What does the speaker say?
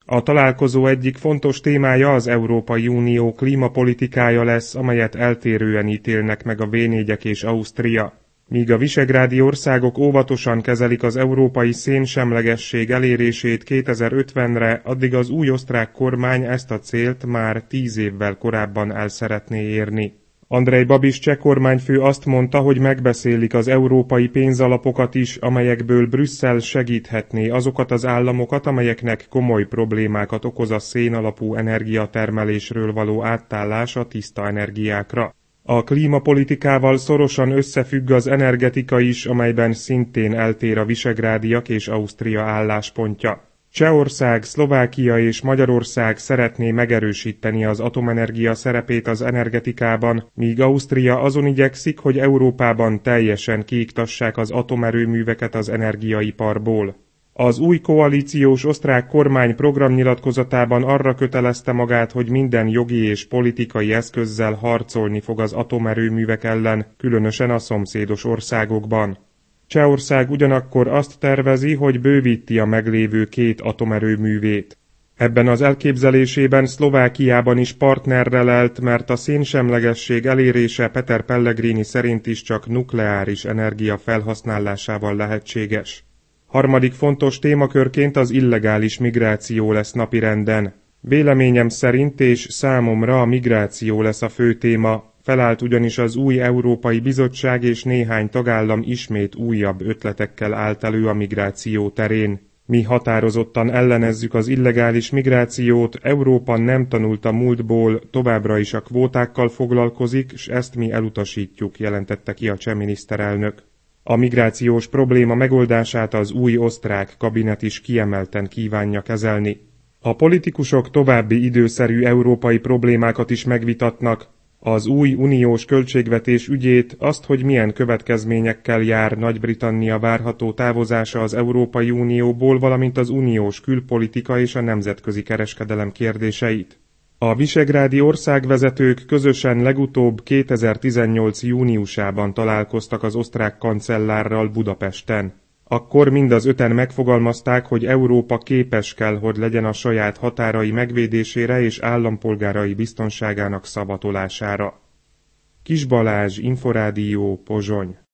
A találkozó egyik fontos témája az Európai Unió klímapolitikája lesz, amelyet eltérően ítélnek meg a V4-ek és Ausztria. Míg a visegrádi országok óvatosan kezelik az európai szénsemlegesség elérését 2050-re, addig az új osztrák kormány ezt a célt már 10 évvel korábban el szeretné érni. Andrej Babiš cseh kormányfő azt mondta, hogy megbeszélik az európai pénzalapokat is, amelyekből Brüsszel segíthetné azokat az államokat, amelyeknek komoly problémákat okoz a szénalapú energiatermelésről való átállás a tiszta energiákra. A klímapolitikával szorosan összefügg az energetika is, amelyben szintén eltér a visegrádiak és Ausztria álláspontja. Csehország, Szlovákia és Magyarország szeretné megerősíteni az atomenergia szerepét az energetikában, míg Ausztria azon igyekszik, hogy Európában teljesen kiiktassák az atomerőműveket az energiaiparból. Az új koalíciós osztrák kormány programnyilatkozatában arra kötelezte magát, hogy minden jogi és politikai eszközzel harcolni fog az atomerőművek ellen, különösen a szomszédos országokban. Csehország ugyanakkor azt tervezi, hogy bővíti a meglévő 2 atomerőművét. Ebben az elképzelésében Szlovákiában is partnerre lelt, mert a szénsemlegesség elérése Peter Pellegrini szerint is csak nukleáris energia felhasználásával lehetséges. Harmadik fontos témakörként az illegális migráció lesz napirenden. Véleményem szerint és számomra a migráció lesz a fő téma, felállt ugyanis az új Európai Bizottság és néhány tagállam ismét újabb ötletekkel állt elő a migráció terén. Mi határozottan ellenezzük az illegális migrációt, Európa nem tanult a múltból, továbbra is a kvótákkal foglalkozik, s ezt mi elutasítjuk, jelentette ki a cseh miniszterelnök. A migrációs probléma megoldását az új osztrák kabinet is kiemelten kívánja kezelni. A politikusok további időszerű európai problémákat is megvitatnak, az új uniós költségvetés ügyét, azt, hogy milyen következményekkel jár Nagy-Britannia várható távozása az Európai Unióból, valamint az uniós külpolitika és a nemzetközi kereskedelem kérdéseit. A visegrádi országvezetők közösen legutóbb 2018. júniusában találkoztak az osztrák kancellárral Budapesten. Akkor mind az 5-en megfogalmazták, hogy Európa képes kell, hogy legyen a saját határai megvédésére és állampolgárai biztonságának szavatolására. Kis Balázs, Inforádió, Pozsony.